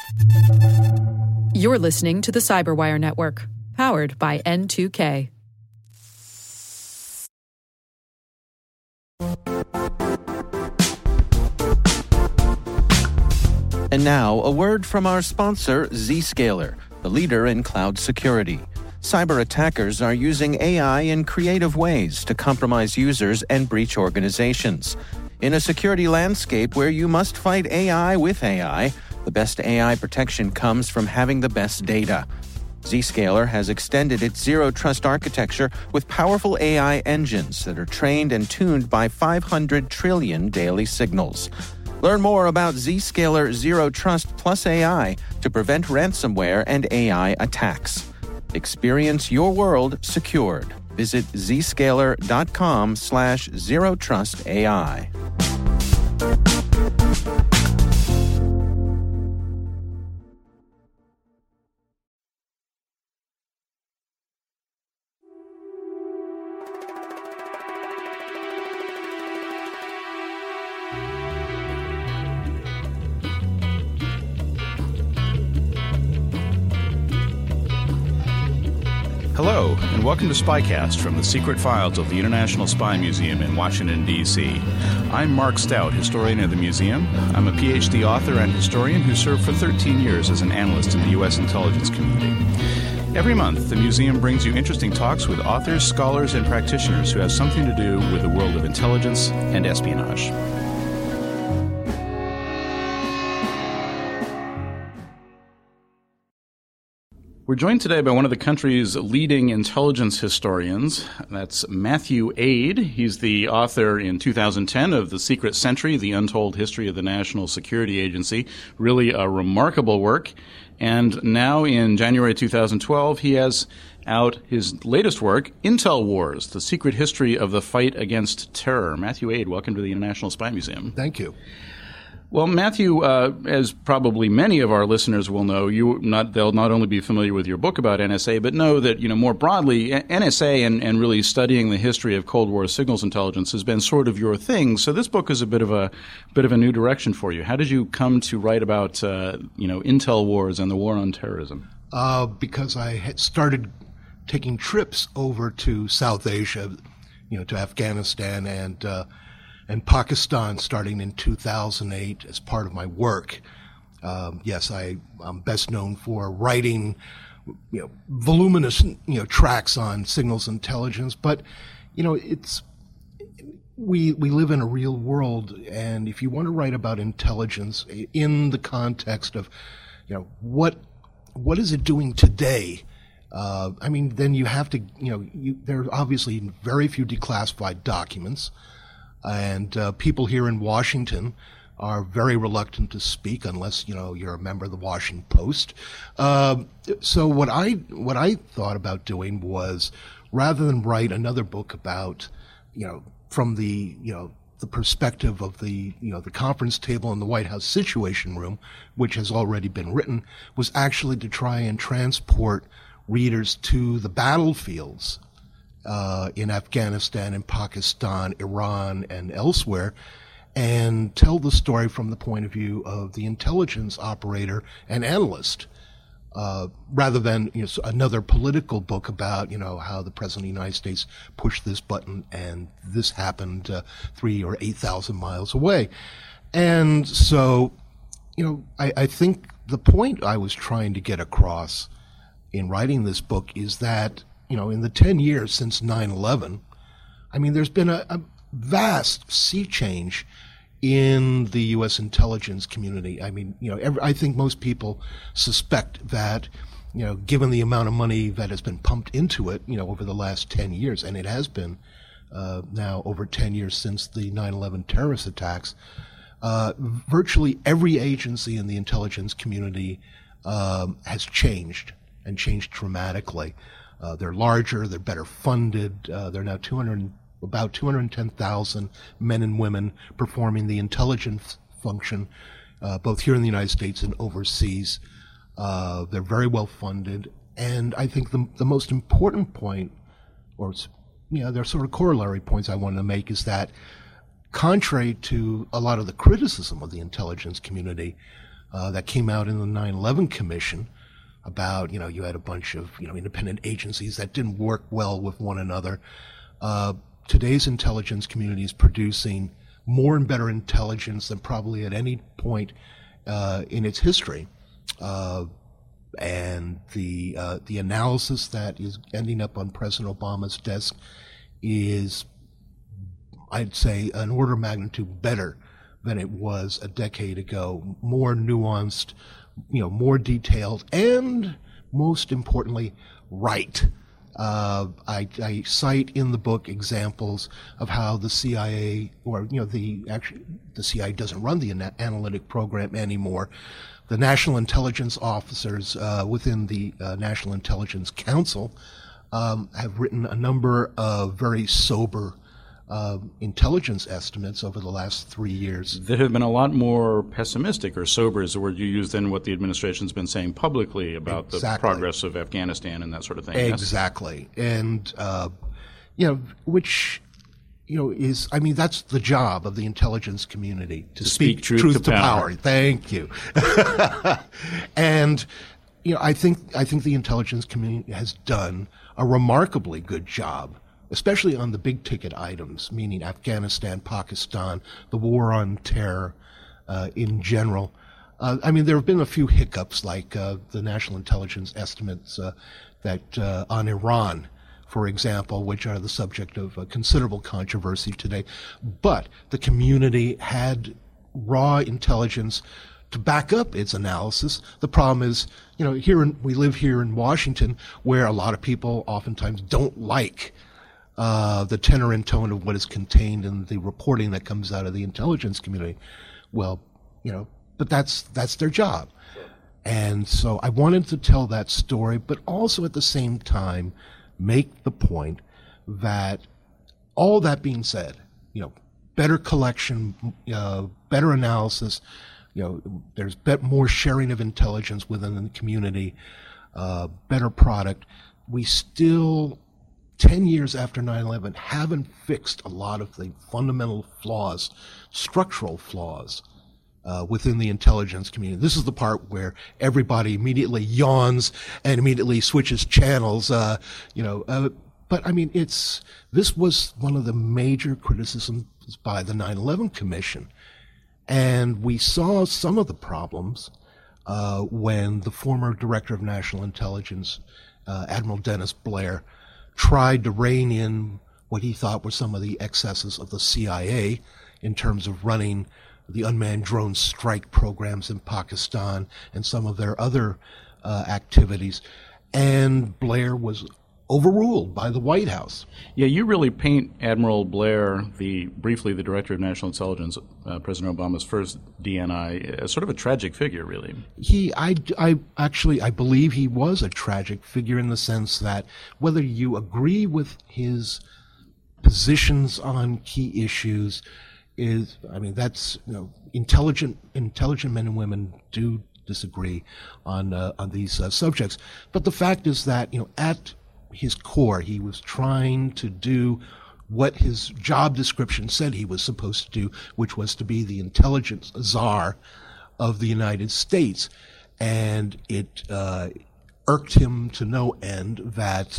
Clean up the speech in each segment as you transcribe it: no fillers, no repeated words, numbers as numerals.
You're listening to the Cyberwire Network, powered by N2K. And now, a word from our sponsor, Zscaler, the leader in cloud security. Cyber attackers are using AI in creative ways to compromise users and breach organizations. In a security landscape where you must fight AI with AI, the best AI protection comes from having the best data. Zscaler has extended its zero-trust architecture with powerful AI engines that are trained and tuned by 500 trillion daily signals. Learn more about Zscaler Zero Trust Plus AI to prevent ransomware and AI attacks. Experience your world secured. Visit zscaler.com/zerotrustai. Hello, and welcome to Spycast from the secret files of the International Spy Museum in Washington, D.C. I'm Mark Stout, historian of the museum. I'm a PhD author and historian who served for 13 years as an analyst in the U.S. intelligence community. Every month, the museum brings you interesting talks with authors, scholars, and practitioners who have something to do with the world of intelligence and espionage. We're joined today by one of the country's leading intelligence historians. That's Matthew Aid. He's the author in 2010 of The Secret Century, The Untold History of the National Security Agency. Really a remarkable work. And now in January 2012, he has out his latest work, Intel Wars, The Secret History of the Fight Against Terror. Matthew Aid, welcome to the International Spy Museum. Thank you. Well, Matthew, as probably many of our listeners will know, they'll not only be familiar with your book about NSA, but know that, more broadly, NSA and really studying the history of Cold War signals intelligence has been sort of your thing. So this book is a bit of a new direction for you. How did you come to write about, Intel Wars and the war on terrorism? Because I had started taking trips over to South Asia, to Afghanistan and Pakistan starting in 2008 as part of my work. Yes, I'm best known for writing, voluminous, tracks on signals intelligence. But, we live in a real world, and if you want to write about intelligence in the context of, what is it doing today? Then you have to, there are obviously very few declassified documents. And people here in Washington are very reluctant to speak unless, you're a member of the Washington Post. So what I thought about doing was, rather than write another book about, from the perspective of the conference table in the White House Situation Room, which has already been written, was actually to try and transport readers to the battlefields in Afghanistan and Pakistan, Iran, and elsewhere, and tell the story from the point of view of the intelligence operator and analyst, rather than another political book about how the President of the United States pushed this button and this happened 3,000 or 8,000 miles away. And so, I think the point I was trying to get across in writing this book is that in the 10 years since 9/11, there's been a vast sea change in the U.S. intelligence community. I think most people suspect that, given the amount of money that has been pumped into it, over the last 10 years, and it has been now over 10 years since the 9/11 terrorist attacks, virtually every agency in the intelligence community has changed, and changed dramatically. They're larger, they're better funded, they're now about 210,000 men and women performing the intelligence function, both here in the United States and overseas. They're very well funded, and I think the most important point, or they're sort of corollary points I wanted to make, is that contrary to a lot of the criticism of the intelligence community, that came out in the 9/11 Commission about, you had a bunch of, independent agencies that didn't work well with one another. Today's intelligence community is producing more and better intelligence than probably at any point in its history. And the analysis that is ending up on President Obama's desk is, I'd say, an order of magnitude better than it was a decade ago. More nuanced, more detailed, and most importantly, right. I cite in the book examples of how the CIA, or the CIA doesn't run the analytic program anymore. The national intelligence officers within the National Intelligence Council have written a number of very sober intelligence estimates over the last 3 years. That have been a lot more pessimistic, or sober is the word you use, than what the administration's been saying publicly about the progress of Afghanistan and that sort of thing. Exactly. Yes? And, which, is, that's the job of the intelligence community, to speak truth to power. Thank you. And, I think the intelligence community has done a remarkably good job, especially on the big ticket items, meaning Afghanistan, Pakistan, the war on terror in general. There have been a few hiccups, like the national intelligence estimates that on Iran, for example, which are the subject of considerable controversy today. But the community had raw intelligence to back up its analysis. The problem is, we live here in Washington, where a lot of people oftentimes don't like the tenor and tone of what is contained in the reporting that comes out of the intelligence community. Well, but that's their job. And so I wanted to tell that story, but also at the same time make the point that, all that being said, better collection, better analysis, there's more sharing of intelligence within the community, better product. We still, 10 years after 9/11, haven't fixed a lot of the fundamental flaws, structural flaws, within the intelligence community. This is the part where everybody immediately yawns and immediately switches channels, but this was one of the major criticisms by the 9/11 Commission. And we saw some of the problems when the former Director of National Intelligence, Admiral Dennis Blair, tried to rein in what he thought were some of the excesses of the CIA in terms of running the unmanned drone strike programs in Pakistan and some of their other activities. And Blair was overruled by the White House. Yeah, you really paint Admiral Blair, briefly the Director of National Intelligence, President Obama's first DNI, as sort of a tragic figure, really. I believe he was a tragic figure, in the sense that whether you agree with his positions on key issues that's, intelligent men and women do disagree on these subjects. But the fact is that, at his core, he was trying to do what his job description said he was supposed to do, which was to be the intelligence czar of the United States. And it irked him to no end that,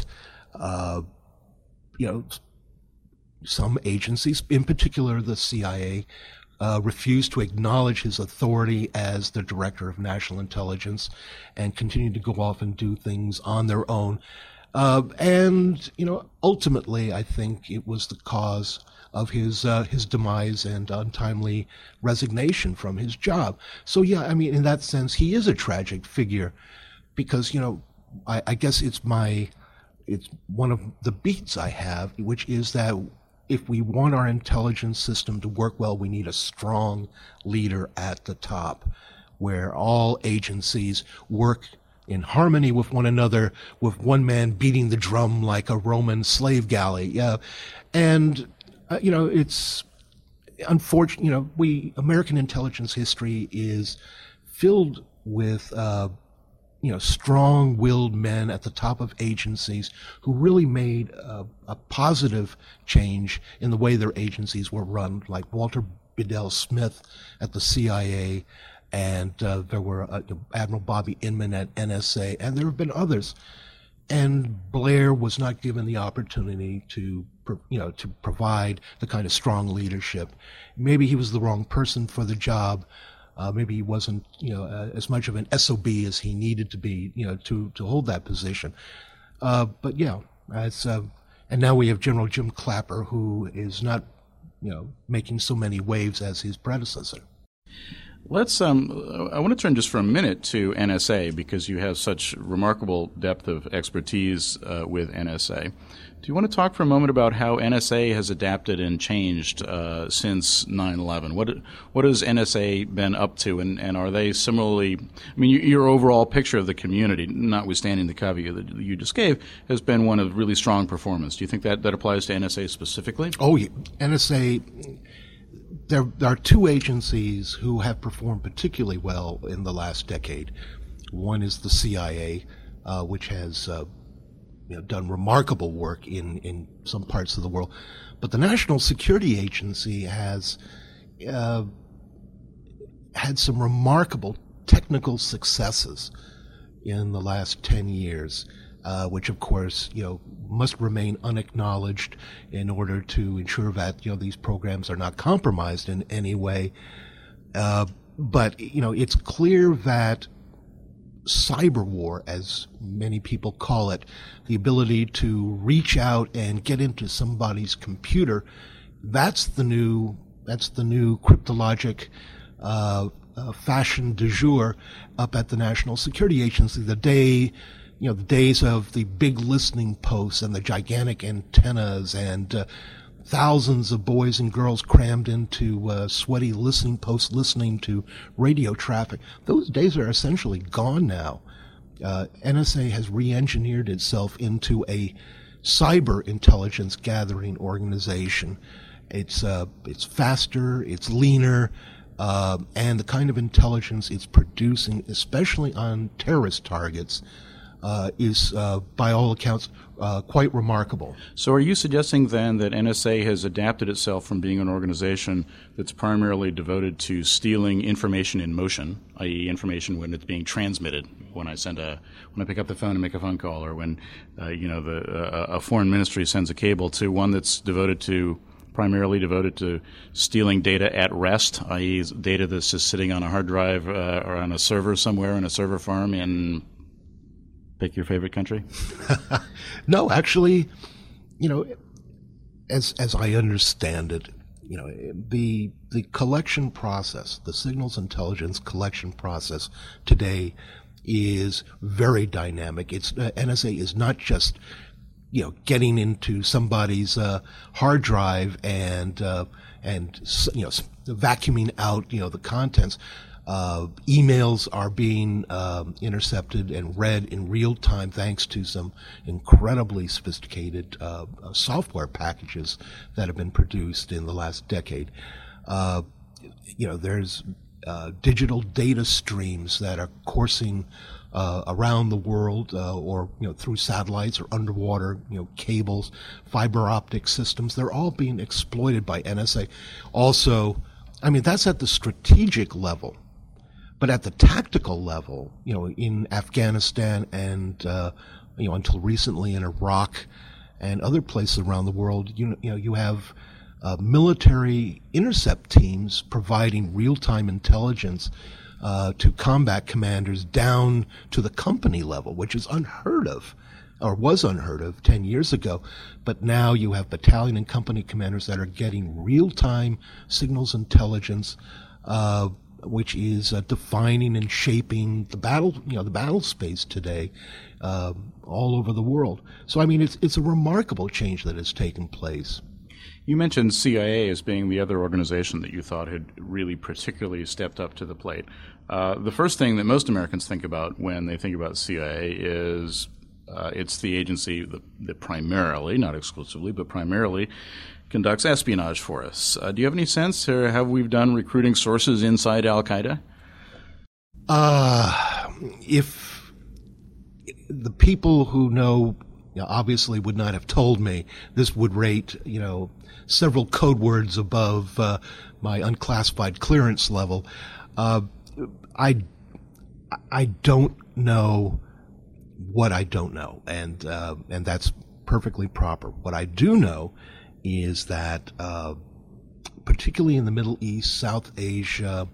some agencies, in particular the CIA, refused to acknowledge his authority as the Director of National Intelligence and continued to go off and do things on their own. And ultimately, I think it was the cause of his demise and untimely resignation from his job. So, yeah, in that sense, he is a tragic figure, because, I guess it's one of the beats I have, which is that if we want our intelligence system to work well, we need a strong leader at the top, where all agencies work in harmony with one another, with one man beating the drum like a Roman slave galley. Yeah. And, it's unfortunate, American intelligence history is filled with, strong-willed men at the top of agencies who really made a positive change in the way their agencies were run, like Walter Bedell Smith at the CIA, and there were Admiral Bobby Inman at NSA, and there have been others. And Blair was not given the opportunity to provide the kind of strong leadership. Maybe he was the wrong person for the job. Maybe he wasn't, as much of an SOB as he needed to be, to hold that position. But yeah, and now we have General Jim Clapper, who is not, making so many waves as his predecessor. Let's. I want to turn just for a minute to NSA because you have such remarkable depth of expertise with NSA. Do you want to talk for a moment about how NSA has adapted and changed since 9/11? What has NSA been up to, and are they similarly? I mean, your overall picture of the community, notwithstanding the caveat that you just gave, has been one of really strong performance. Do you think that applies to NSA specifically? Oh, yeah. NSA. There are two agencies who have performed particularly well in the last decade. One is the CIA, which has done remarkable work in some parts of the world. But the National Security Agency has had some remarkable technical successes in the last 10 years, which of course, must remain unacknowledged in order to ensure that, these programs are not compromised in any way. But, it's clear that cyber war, as many people call it, the ability to reach out and get into somebody's computer, that's the new cryptologic fashion du jour up at the National Security Agency. The days of the big listening posts and the gigantic antennas and thousands of boys and girls crammed into sweaty listening posts listening to radio traffic, those days are essentially gone now. NSA has re-engineered itself into a cyber intelligence gathering organization. It's faster, it's leaner, and the kind of intelligence it's producing, especially on terrorist targets, is, by all accounts, quite remarkable. So are you suggesting then that NSA has adapted itself from being an organization that's primarily devoted to stealing information in motion, i.e. information when it's being transmitted, when I pick up the phone and make a phone call, or when a foreign ministry sends a cable, to one that's primarily devoted to stealing data at rest, i.e. data that's just sitting on a hard drive or on a server somewhere in a server farm in, pick your favorite country? No, actually, as I understand it, the collection process, the signals intelligence collection process today is very dynamic. NSA is not just getting into somebody's hard drive and vacuuming out the contents. Emails are being intercepted and read in real time thanks to some incredibly sophisticated software packages that have been produced in the last decade. There's digital data streams that are coursing around the world, or through satellites or underwater cables, fiber optic systems. They're all being exploited by NSA. Also, that's at the strategic level. But at the tactical level, in Afghanistan and until recently in Iraq and other places around the world, you have military intercept teams providing real-time intelligence to combat commanders down to the company level, which is unheard of, or was unheard of 10 years ago. But now you have battalion and company commanders that are getting real-time signals intelligence, which is defining and shaping the battle space today, all over the world. So, it's a remarkable change that has taken place. You mentioned CIA as being the other organization that you thought had really particularly stepped up to the plate. The first thing that most Americans think about when they think about CIA is it's the agency that primarily, not exclusively, but primarily conducts espionage for us. Do you have any sense, or have we done recruiting sources inside Al-Qaeda? If the people who know, obviously would not have told me, this would rate, several code words above my unclassified clearance level. I don't know what I don't know, and that's perfectly proper. What I do know is that, particularly in the Middle East, South Asia,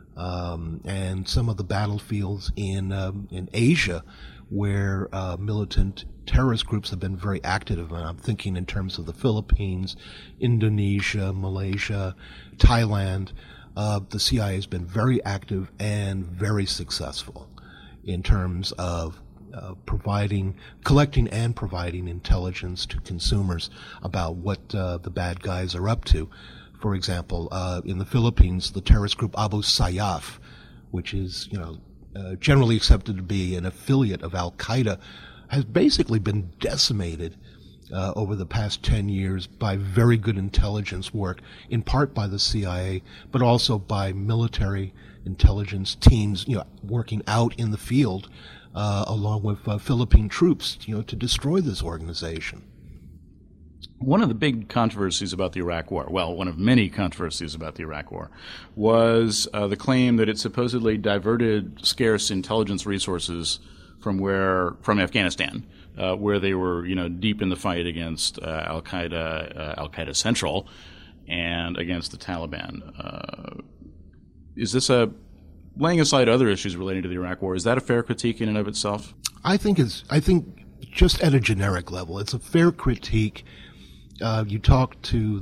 and some of the battlefields in Asia, where militant terrorist groups have been very active, and I'm thinking in terms of the Philippines, Indonesia, Malaysia, Thailand. The CIA has been very active and very successful in terms of collecting and providing intelligence to consumers about what the bad guys are up to. For example, in the Philippines, the terrorist group Abu Sayyaf, which is generally accepted to be an affiliate of Al Qaeda, has basically been decimated over the past 10 years by very good intelligence work, in part by the CIA, but also by military intelligence teams, working out in the field along with Philippine troops, to destroy this organization. One of the big controversies about the Iraq War, well, one of many controversies about the Iraq War, was the claim that it supposedly diverted scarce intelligence resources from Afghanistan, where they were, deep in the fight against Al Qaeda Central, and against the Taliban. Is this laying aside other issues relating to the Iraq War? Is that a fair critique in and of itself? I think just at a generic level, it's a fair critique. You talk to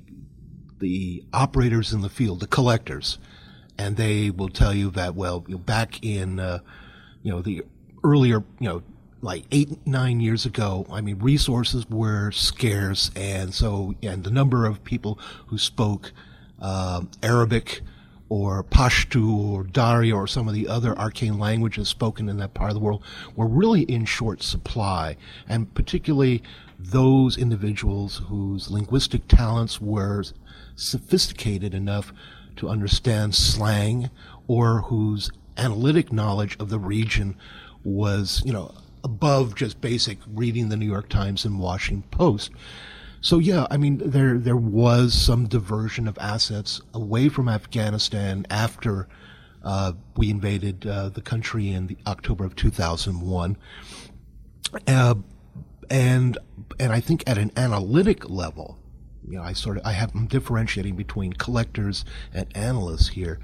the operators in the field, the collectors, and they will tell you that, back in, the earlier, like 8-9 years ago, resources were scarce, and the number of people who spoke Arabic or Pashto or Dari or some of the other arcane languages spoken in that part of the world were really in short supply, and particularly those individuals whose linguistic talents were sophisticated enough to understand slang, or whose analytic knowledge of the region was, above just basic reading the New York Times and Washington Post. So there was some diversion of assets away from Afghanistan after we invaded the country in the October of 2001. And I think at an analytic level, I'm differentiating between collectors and analysts here.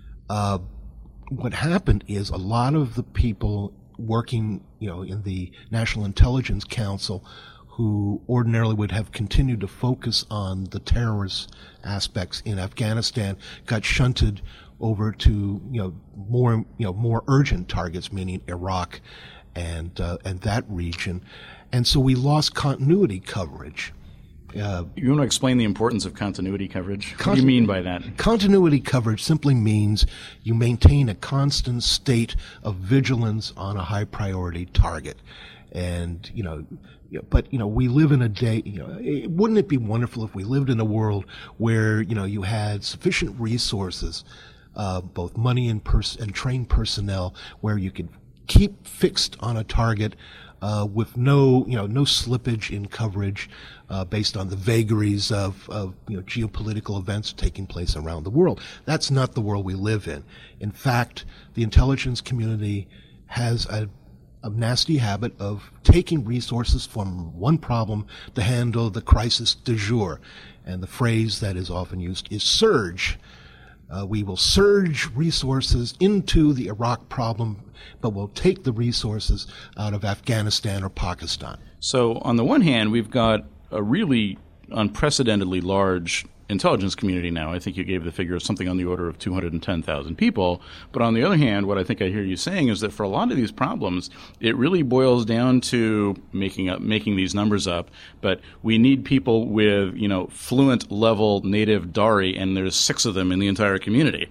What happened is a lot of the people working, in the National Intelligence Council, who ordinarily would have continued to focus on the terrorist aspects in Afghanistan, got shunted over to more urgent targets, meaning Iraq and that region, and so we lost continuity coverage. You want to explain the importance of continuity coverage? What do you mean by that? Continuity coverage simply means you maintain a constant state of vigilance on a high priority target. And, but we live in a day, wouldn't it be wonderful if we lived in a world where, you had sufficient resources, both money and trained personnel, where you could keep fixed on a target, with no slippage in coverage, based on the vagaries of geopolitical events taking place around the world. That's not the world we live in. In fact, the intelligence community has a nasty habit of taking resources from one problem to handle the crisis du jour. And the phrase that is often used is surge. We will surge resources into the Iraq problem, but we'll take the resources out of Afghanistan or Pakistan. So on the one hand, we've got a really unprecedentedly large intelligence community now. I think you gave the figure of something on the order of 210,000 people. But on the other hand, what I think I hear you saying is that for a lot of these problems, it really boils down to making these numbers up. But we need people with, fluent level native Dari, and there's 6 of them in the entire community.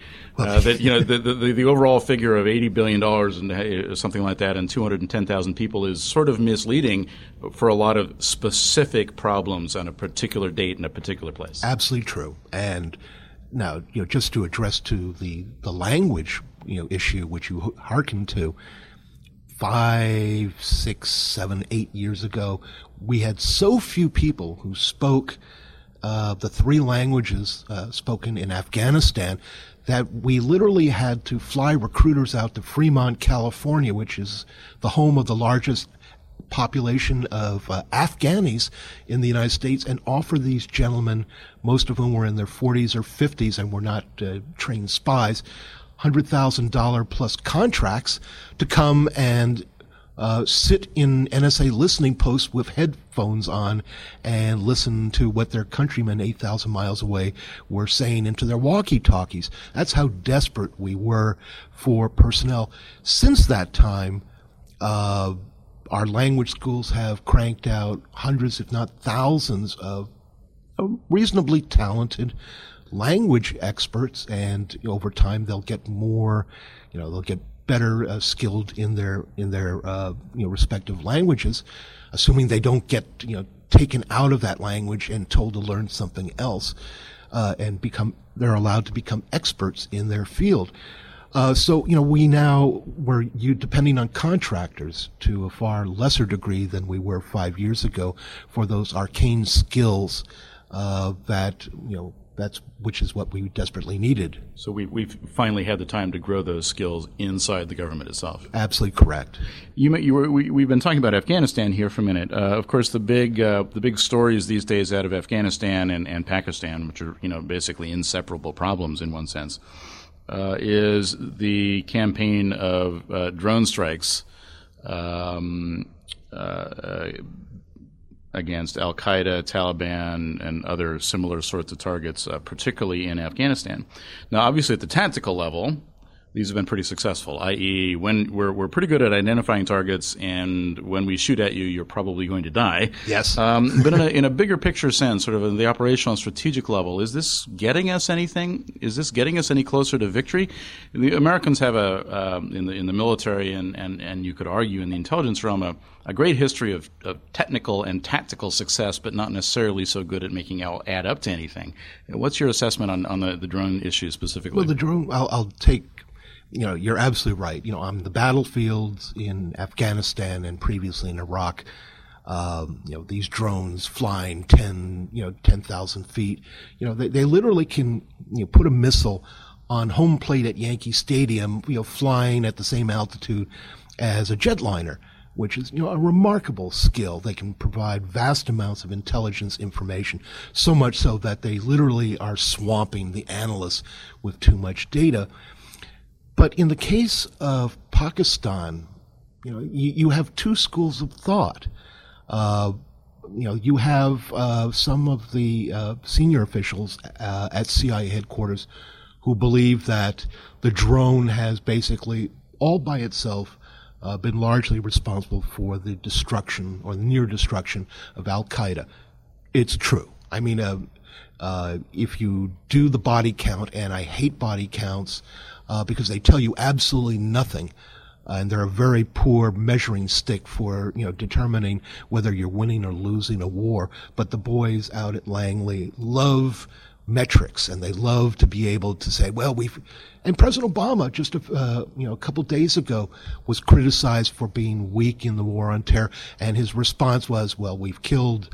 The overall figure of $80 billion and something like that, and 210,000 people is sort of misleading for a lot of specific problems on a particular date in a particular place. Absolutely true. And now, just to address to the language, issue which you hearken to, 5, 6, 7, 8 years ago, we had so few people who spoke the 3 languages spoken in Afghanistan, that we literally had to fly recruiters out to Fremont, California, which is the home of the largest population of Afghanis in the United States, and offer these gentlemen, most of whom were in their 40s or 50s and were not trained spies, $100,000 plus contracts to come and sit in NSA listening posts with headphones on and listen to what their countrymen 8,000 miles away were saying into their walkie-talkies. That's how desperate we were for personnel. Since that time, our language schools have cranked out hundreds, if not thousands, of reasonably talented language experts, and over time they'll get more, they'll get better skilled in their respective languages, assuming they don't get taken out of that language and told to learn something else, and they're allowed to become experts in their field. So we're depending on contractors to a far lesser degree than we were 5 years ago for those arcane skills which is what we desperately needed. So we've finally had the time to grow those skills inside the government itself. Absolutely correct. We've been talking about Afghanistan here for a minute. Of course, the big stories these days out of Afghanistan and Pakistan, which are basically inseparable problems in one sense, is the campaign of drone strikes against al-Qaeda, Taliban, and other similar sorts of targets, particularly in Afghanistan. Now, obviously, at the tactical level, these have been pretty successful, i.e., when we're pretty good at identifying targets, and when we shoot at you, you're probably going to die. Yes. But in a bigger picture sense, sort of in the operational and strategic level, is this getting us anything? Is this getting us any closer to victory? The Americans have in the military and you could argue in the intelligence realm a great history of technical and tactical success, but not necessarily so good at making it add up to anything. What's your assessment on the drone issue specifically? Well, the drone, I'll take. You're absolutely right. On the battlefields in Afghanistan and previously in Iraq, these drones flying 10,000 feet, they literally can, put a missile on home plate at Yankee Stadium, flying at the same altitude as a jetliner, which is, a remarkable skill. They can provide vast amounts of intelligence information, so much so that they literally are swamping the analysts with too much data. But in the case of Pakistan, you have 2 schools of thought. You have some of the senior officials at CIA headquarters who believe that the drone has basically all by itself been largely responsible for the destruction or the near destruction of Al-Qaeda. It's true. I mean, if you do the body count, and I hate body counts, because they tell you absolutely nothing, and they're a very poor measuring stick for determining whether you're winning or losing a war. But the boys out at Langley love metrics, and they love to be able to say, well, and President Obama just a couple days ago was criticized for being weak in the war on terror, and his response was, well, we killed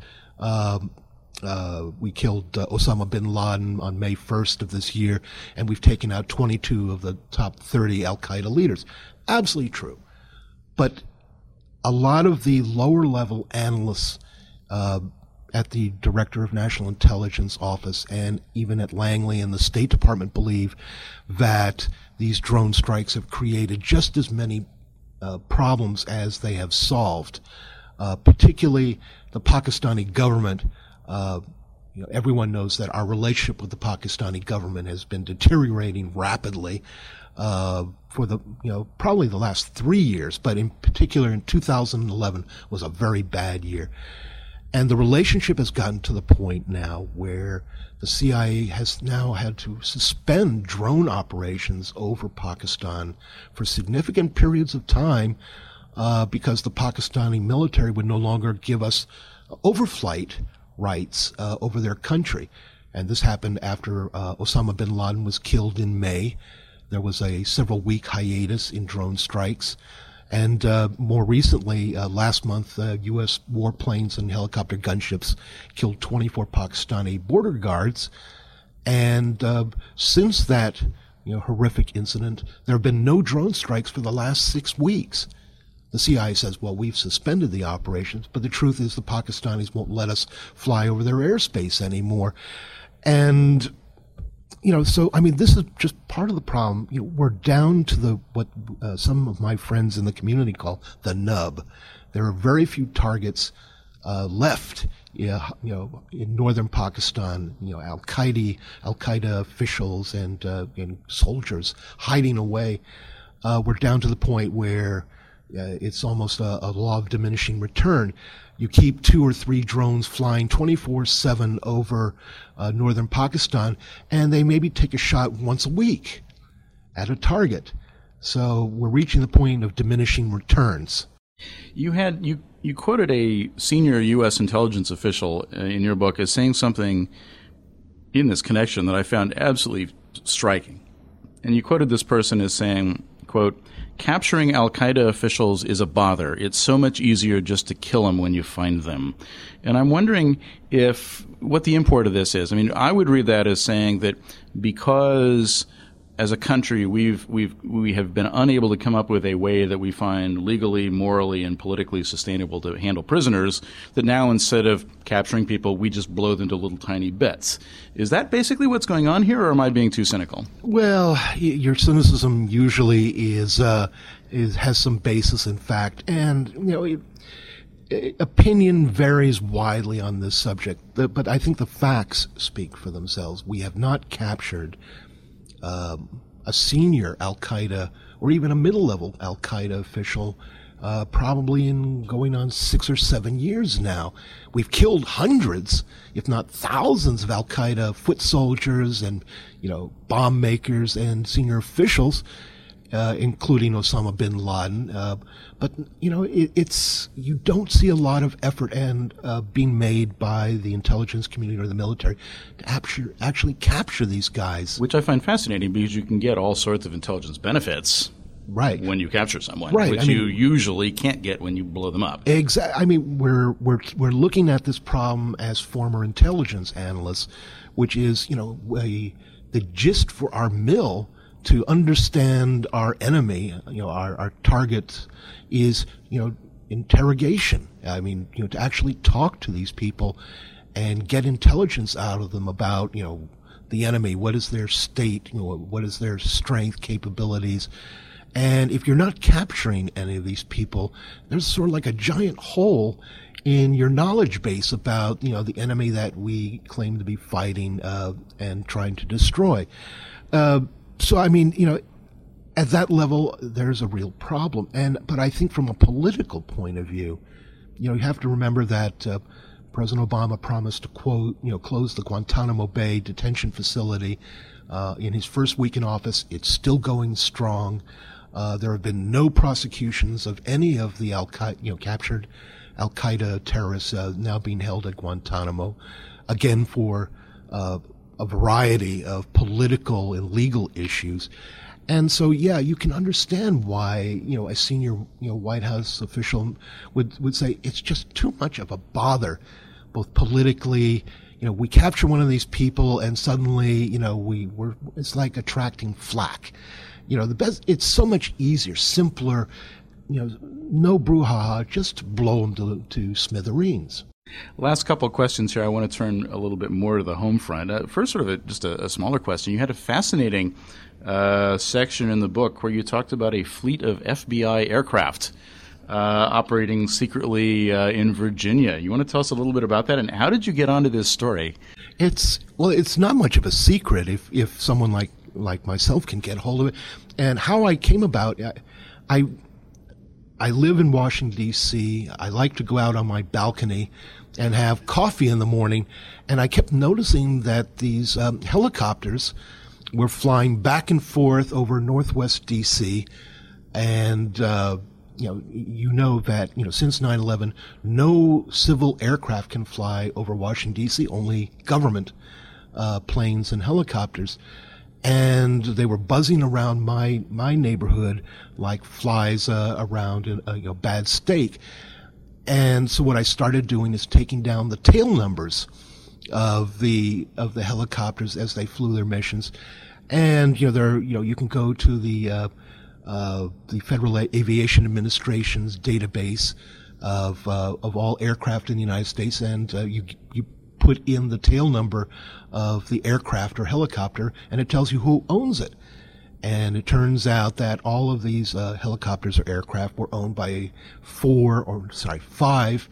Osama bin Laden on May 1st of this year, and we've taken out 22 of the top 30 al-Qaeda leaders. Absolutely true. But a lot of the lower-level analysts at the Director of National Intelligence Office and even at Langley and the State Department believe that these drone strikes have created just as many problems as they have solved, particularly the Pakistani government. Everyone knows that our relationship with the Pakistani government has been deteriorating rapidly for the probably the last 3 years, but in particular in 2011 was a very bad year. And the relationship has gotten to the point now where the CIA has now had to suspend drone operations over Pakistan for significant periods of time because the Pakistani military would no longer give us overflight rights over their country. And this happened after Osama bin Laden was killed in May. There was a several-week hiatus in drone strikes. And more recently, last month, U.S. warplanes and helicopter gunships killed 24 Pakistani border guards. And since that horrific incident, there have been no drone strikes for the last 6 weeks. The CIA says, well, we've suspended the operations, but the truth is the Pakistanis won't let us fly over their airspace anymore. And so, I mean, this is just part of the problem. We're down to what some of my friends in the community call the nub. There are very few targets left, in northern Pakistan. Al-Qaeda officials and soldiers hiding away. We're down to the point where it's almost a law of diminishing return. You keep 2 or 3 drones flying 24/7 over northern Pakistan, and they maybe take a shot once a week at a target. So we're reaching the point of diminishing returns. You quoted a senior U.S. intelligence official in your book as saying something in this connection that I found absolutely striking. And you quoted this person as saying, quote, "Capturing al-Qaeda officials is a bother. It's so much easier just to kill them when you find them." And I'm wondering what the import of this is. I mean, I would read that as saying that because as a country we have been unable to come up with a way that we find legally, morally, and politically sustainable to handle prisoners, that now instead of capturing people, we just blow them to little tiny bits. Is that basically what's going on here, or am I being too cynical? Well, your cynicism usually has some basis in fact, and opinion varies widely on this subject. But I think the facts speak for themselves. We have not captured a senior al-Qaeda or even a middle-level al-Qaeda official probably in going on 6 or 7 years now. We've killed hundreds, if not thousands, of al-Qaeda foot soldiers and bomb makers and senior officials, including Osama bin Laden. But you don't see a lot of effort and being made by the intelligence community or the military to actually capture these guys. Which I find fascinating because you can get all sorts of intelligence benefits right when you capture someone, right. which you usually can't get when you blow them up. Exactly. I mean, we're looking at this problem as former intelligence analysts, which is the gist for our mill to understand our enemy, our target is, interrogation. I mean, to actually talk to these people and get intelligence out of them about, the enemy. What is their state? What is their strength, capabilities? And if you're not capturing any of these people, there's sort of like a giant hole in your knowledge base about, the enemy that we claim to be fighting and trying to destroy. So, I mean, at that level, there's a real problem. But I think from a political point of view, you have to remember that President Obama promised to close the Guantanamo Bay detention facility in his first week in office. It's still going strong. There have been no prosecutions of any of the captured al-Qaeda terrorists now being held at Guantanamo, again for a variety of political and legal issues. And so, you can understand why, a senior, White House official would say it's just too much of a bother, both politically. We capture one of these people and suddenly, it's like attracting flack. It's so much easier, simpler, no brouhaha, just blow them to smithereens. Last couple of questions here. I want to turn a little bit more to the home front. First, sort of just a smaller question. You had a fascinating section in the book where you talked about a fleet of FBI aircraft operating secretly in Virginia. You want to tell us a little bit about that, and how did you get onto this story? It's not much of a secret if someone like myself can get hold of it. And how I came about, I live in Washington, D.C. I like to go out on my balcony and have coffee in the morning. And I kept noticing that these helicopters were flying back and forth over northwest D.C. And, that, since 9/11, no civil aircraft can fly over Washington, D.C., only government planes and helicopters. and they were buzzing around my neighborhood like flies around a bad steak. And so what I started doing is taking down the tail numbers of the helicopters as they flew their missions. And you can go to the Federal Aviation Administration's database of all aircraft in the United States, and you put in the tail number of the aircraft or helicopter, and it tells you who owns it. And it turns out that all of these helicopters or aircraft were owned by five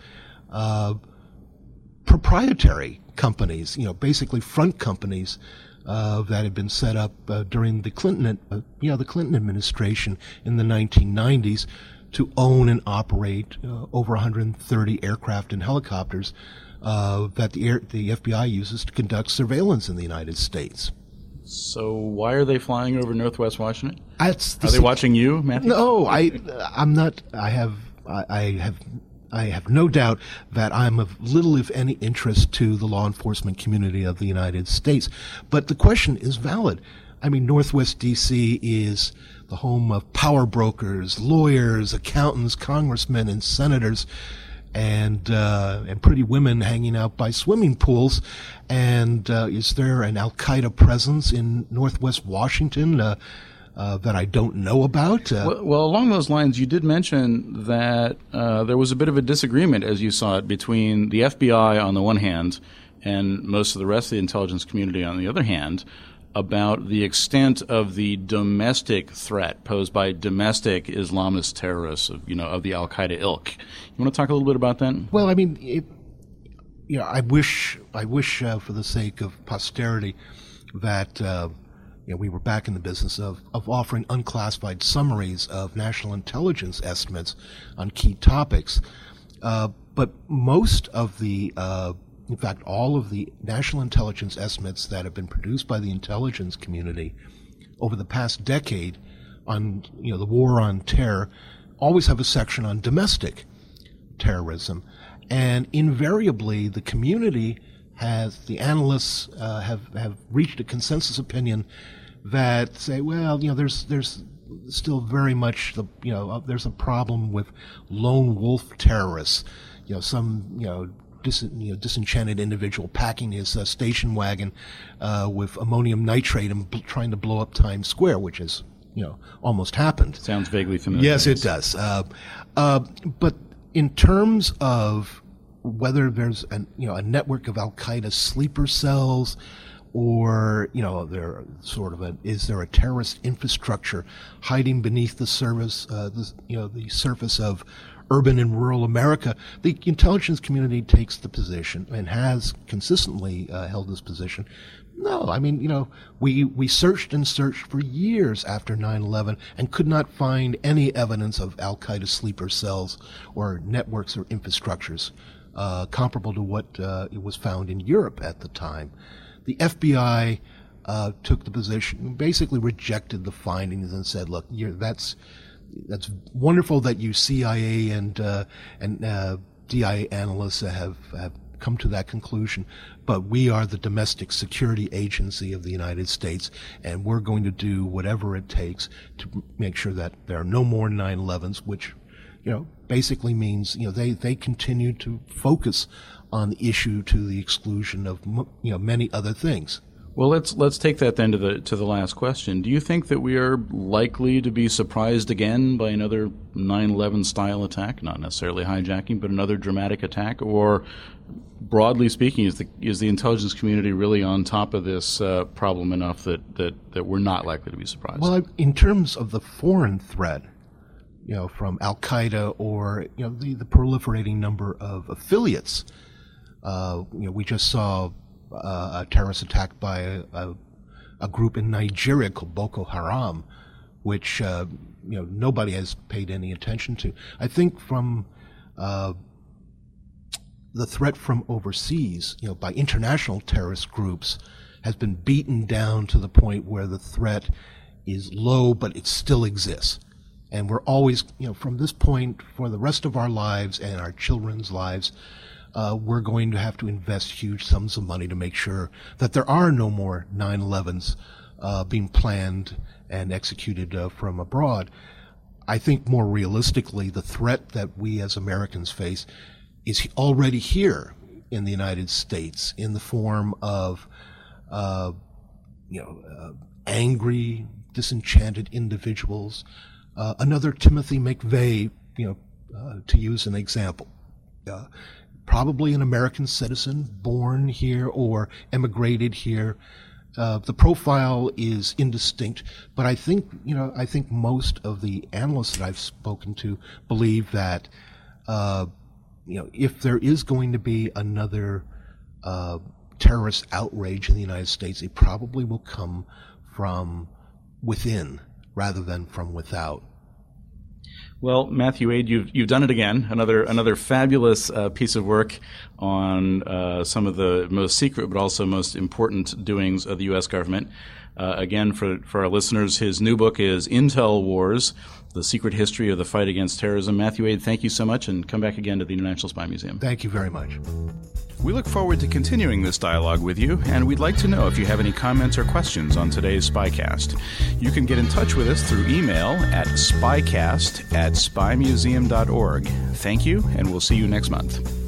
proprietary companies, basically front companies that had been set up during the Clinton administration in the 1990s to own and operate over 130 aircraft and helicopters that the FBI uses to conduct surveillance in the United States. So why are they flying over Northwest Washington? Are they watching watching you, Matthew? No, I'm not. I have no doubt that I'm of little, if any, interest to the law enforcement community of the United States. But the question is valid. I mean, Northwest D.C. is the home of power brokers, lawyers, accountants, congressmen, and senators, and pretty women hanging out by swimming pools. And is there an Al-Qaeda presence in Northwest Washington that I don't know about? Well, along those lines, you did mention that there was a bit of a disagreement, as you saw it, between the FBI on the one hand and most of the rest of the intelligence community on the other hand, about the extent of the domestic threat posed by domestic Islamist terrorists of the Al-Qaeda ilk. You want to talk a little bit about that? Well, I mean, I wish for the sake of posterity that we were back in the business of offering unclassified summaries of national intelligence estimates on key topics. But most of the in fact, all of the national intelligence estimates that have been produced by the intelligence community over the past decade on, the war on terror always have a section on domestic terrorism. And invariably, the community the analysts have reached a consensus opinion that say, well, there's still very much there's a problem with lone wolf terrorists, some, disenchanted individual packing his station wagon with ammonium nitrate and trying to blow up Times Square, which has, almost happened. Sounds vaguely familiar. Yes, it does. But in terms of whether there's a network of Al-Qaeda sleeper cells, or is there a terrorist infrastructure hiding beneath the surface of urban and rural America? The intelligence community takes the position and has consistently held this position. No, I mean, we searched and searched for years after 9/11 and could not find any evidence of Al-Qaeda sleeper cells or networks or infrastructures comparable to what it was found in Europe at the time. The FBI took the position, basically rejected the findings and said, look, that's wonderful that you CIA and DIA analysts have come to that conclusion, but we are the domestic security agency of the United States, and we're going to do whatever it takes to make sure that there are no more 9/11s, which, basically means, they continue to focus on the issue to the exclusion of, many other things. Well, let's take that then to the last question. Do you think that we are likely to be surprised again by another 9/11 style attack, not necessarily hijacking, but another dramatic attack? Or, broadly speaking, is the intelligence community really on top of this problem enough that we're not likely to be surprised? Well, in terms of the foreign threat, from Al-Qaeda or the proliferating number of affiliates, we just saw a terrorist attack by a group in Nigeria called Boko Haram, which nobody has paid any attention to. I think from the threat from overseas, by international terrorist groups, has been beaten down to the point where the threat is low, but it still exists. And we're always, from this point for the rest of our lives and our children's lives, we're going to have to invest huge sums of money to make sure that there are no more 9/11s being planned and executed from abroad. I think more realistically, the threat that we as Americans face is already here in the United States in the form of, angry, disenchanted individuals. Another Timothy McVeigh, to use an example, probably an American citizen, born here or emigrated here. The profile is indistinct, but I think most of the analysts that I've spoken to believe that, if there is going to be another terrorist outrage in the United States, it probably will come from within rather than from without. Well, Matthew Aid, you've done it again. Another fabulous piece of work on some of the most secret but also most important doings of the U.S. government. Again, for our listeners, his new book is Intel Wars: The Secret History of the Fight Against Terrorism. Matthew Aid, thank you so much, and come back again to the International Spy Museum. Thank you very much. We look forward to continuing this dialogue with you, and we'd like to know if you have any comments or questions on today's Spycast. You can get in touch with us through email at spycast@spymuseum.org. Thank you, and we'll see you next month.